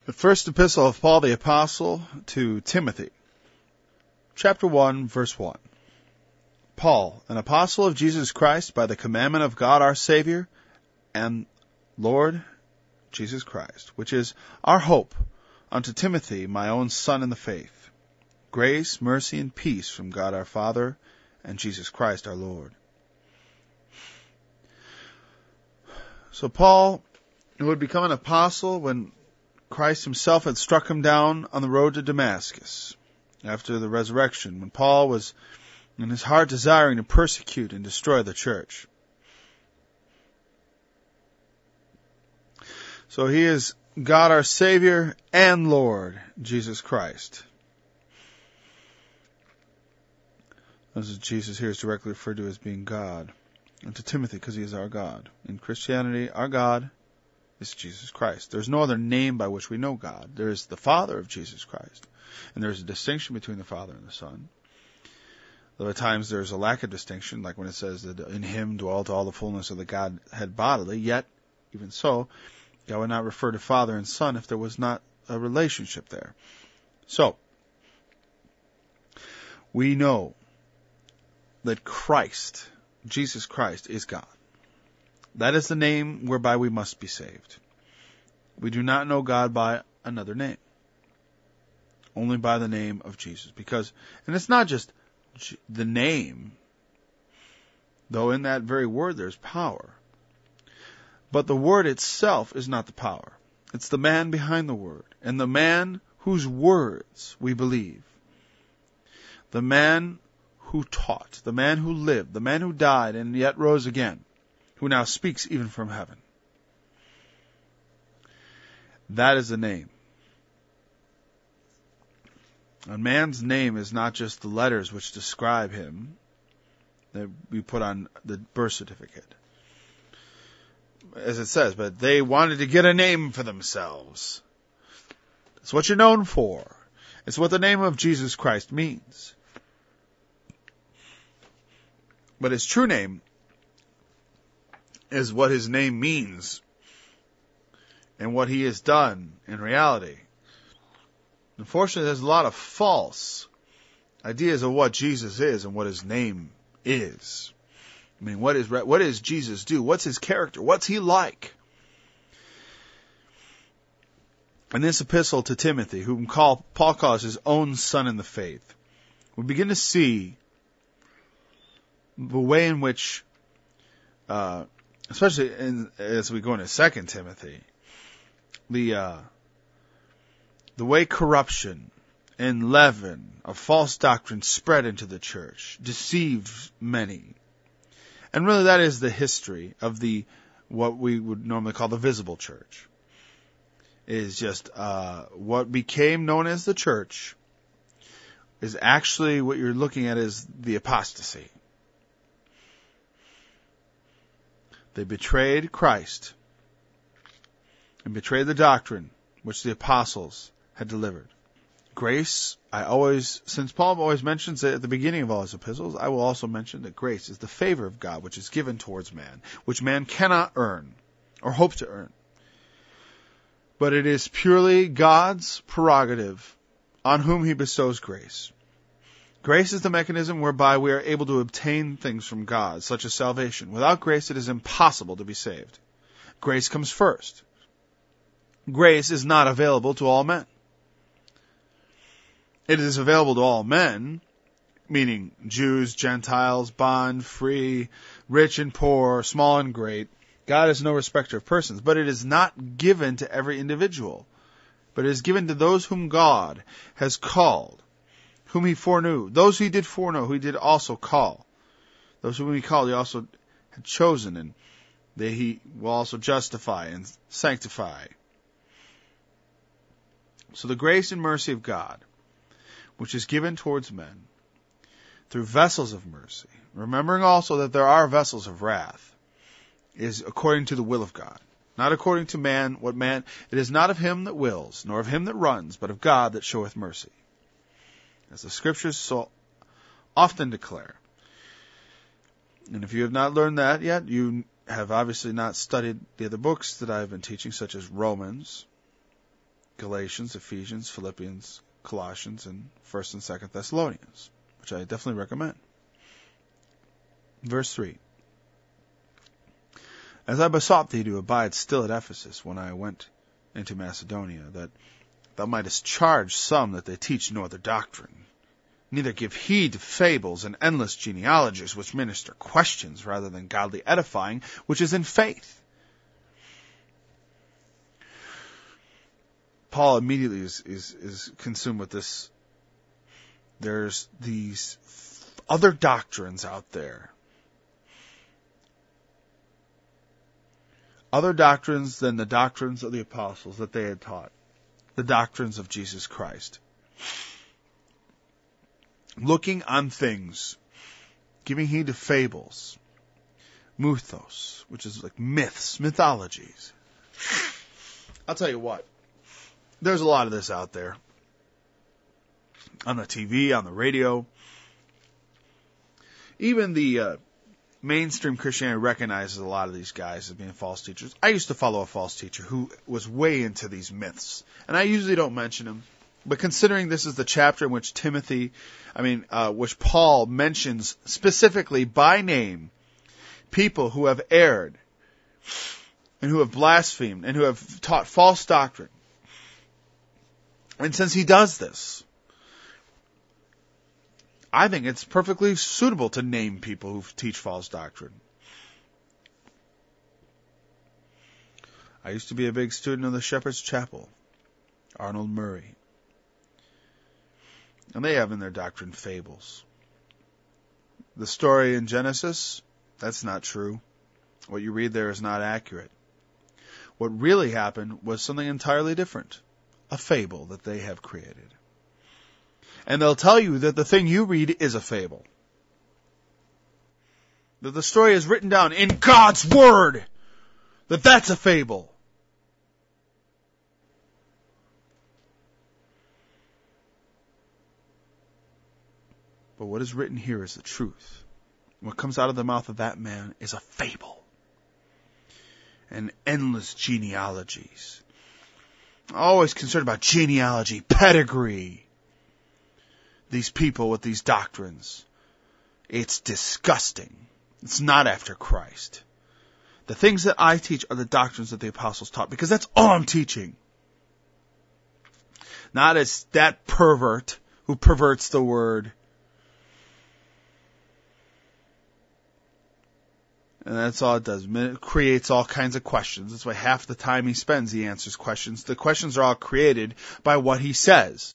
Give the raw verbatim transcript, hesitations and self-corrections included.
The first epistle of Paul the Apostle to Timothy, chapter one, verse one. Paul, an apostle of Jesus Christ, by the commandment of God our Savior and Lord Jesus Christ, which is our hope, unto Timothy, my own son in the faith. Grace, mercy, and peace from God our Father and Jesus Christ our Lord. So Paul, who had become an apostle when Christ himself had struck him down on the road to Damascus after the resurrection, when Paul was in his heart desiring to persecute and destroy the church. So he is God our Savior and Lord Jesus Christ. As Jesus here is directly referred to as being God. And to Timothy, because he is our God. In Christianity, our God is Jesus Christ. There's no other name by which we know God. There is the Father of Jesus Christ. And there's a distinction between the Father and the Son. Though at times there's a lack of distinction, like when it says that in him dwelt all the fullness of the Godhead bodily, yet, even so, God would not refer to Father and Son if there was not a relationship there. So, we know that Christ, Jesus Christ, is God. That is the name whereby we must be saved. We do not know God by another name. Only by the name of Jesus. Because, and it's not just the name, though in that very word there's power. But the word itself is not the power. It's the man behind the word. And the man whose words we believe. The man who taught. The man who lived. The man who died and yet rose again. Who now speaks even from heaven. That is the name. A man's name is not just the letters which describe him that we put on the birth certificate. As it says, but they wanted to get a name for themselves. It's what you're known for. It's what the name of Jesus Christ means. But his true name is what his name means and what he has done in reality. Unfortunately, there's a lot of false ideas of what Jesus is and what his name is. I mean, what is what does Jesus do? What's his character? What's he like? In this epistle to Timothy, whom Paul calls his own son in the faith, we begin to see the way in which uh, especially in, as we go into Second Timothy, the uh, the way corruption and leaven of false doctrine spread into the church, deceived many, and really that is the history of the what we would normally call the visible church. Is just uh, what became known as the church is actually what you're looking at as the apostasy. They betrayed Christ and betrayed the doctrine which the apostles had delivered. Grace, I always, since Paul always mentions it at the beginning of all his epistles, I will also mention that grace is the favor of God which is given towards man, which man cannot earn or hope to earn. But it is purely God's prerogative on whom he bestows grace. Grace is the mechanism whereby we are able to obtain things from God, such as salvation. Without grace, it is impossible to be saved. Grace comes first. Grace is not available to all men. It is available to all men, meaning Jews, Gentiles, bond, free, rich and poor, small and great. God is no respecter of persons, but it is not given to every individual, but it is given to those whom God has called. Whom he foreknew. Those who he did foreknow, who he did also call. Those whom he called, he also had chosen, and they he will also justify and sanctify. So the grace and mercy of God, which is given towards men, through vessels of mercy, remembering also that there are vessels of wrath, is according to the will of God. Not according to man, what man, it is not of him that wills, nor of him that runs, but of God that showeth mercy. As the scriptures so often declare. And if you have not learned that yet, you have obviously not studied the other books that I have been teaching, such as Romans, Galatians, Ephesians, Philippians, Colossians, and First and Second Thessalonians, which I definitely recommend. Verse three. As I besought thee to abide still at Ephesus when I went into Macedonia, that thou mightest charge some that they teach no other doctrine, neither give heed to fables and endless genealogies which minister questions rather than godly edifying, which is in faith. Paul immediately is, is, is consumed with this. There's these other doctrines out there. Other doctrines than the doctrines of the apostles that they had taught. The doctrines of Jesus Christ. Looking on things, giving heed to fables, mythos, which is like myths, mythologies. I'll tell you what, there's a lot of this out there. On the T V, on the radio. Even the uh, mainstream Christianity recognizes a lot of these guys as being false teachers. I used to follow a false teacher who was way into these myths. And I usually don't mention him. But considering this is the chapter in which Timothy, I mean, uh, which Paul mentions specifically by name people who have erred and who have blasphemed and who have taught false doctrine. And since he does this, I think it's perfectly suitable to name people who teach false doctrine. I used to be a big student of the Shepherd's Chapel, Arnold Murray. And they have in their doctrine fables. The story in Genesis, that's not true. What you read there is not accurate. What really happened was something entirely different. A fable that they have created. And they'll tell you that the thing you read is a fable. That the story is written down in God's Word. That that's a fable. But what is written here is the truth. What comes out of the mouth of that man is a fable. And endless genealogies. Always concerned about genealogy, pedigree. These people with these doctrines. It's disgusting. It's not after Christ. The things that I teach are the doctrines that the apostles taught, because that's all I'm teaching. Not as that pervert who perverts the word. And that's all it does. It creates all kinds of questions. That's why half the time he spends, he answers questions. The questions are all created by what he says.